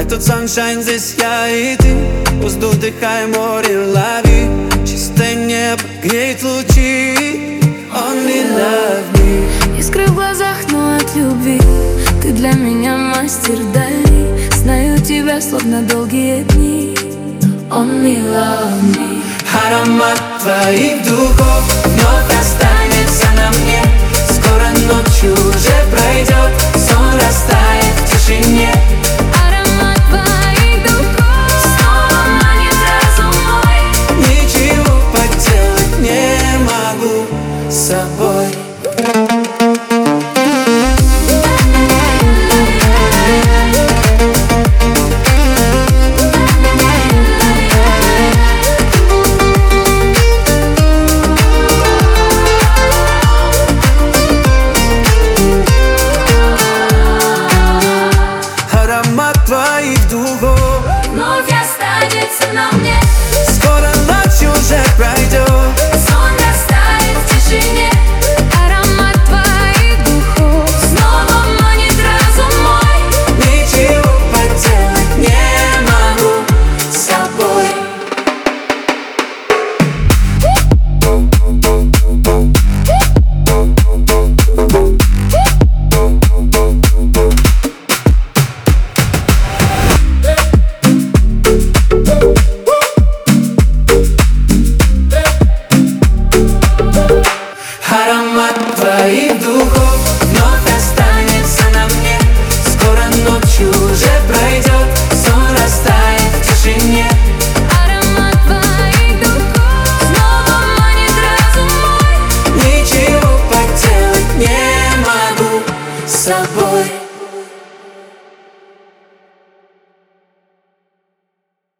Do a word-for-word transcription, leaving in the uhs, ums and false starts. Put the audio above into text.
Этот sunshine, здесь я и ты. Воздух, дыхай, море, лови. Чистое небо греет лучи. Only love me. Искры в глазах, но от любви. Ты для меня мастер дали. Знаю тебя, словно долгие дни. Only love me. Аромат твоих духов вновь останется на мне. Скоро ночь уже пройдет, сон растает в тишине. Аромат твоих духов снова манит разум мой. Ничего поделать не могу с собой. Аромат твоих духов вновь останется на мне. скоро ночь уже пройдет.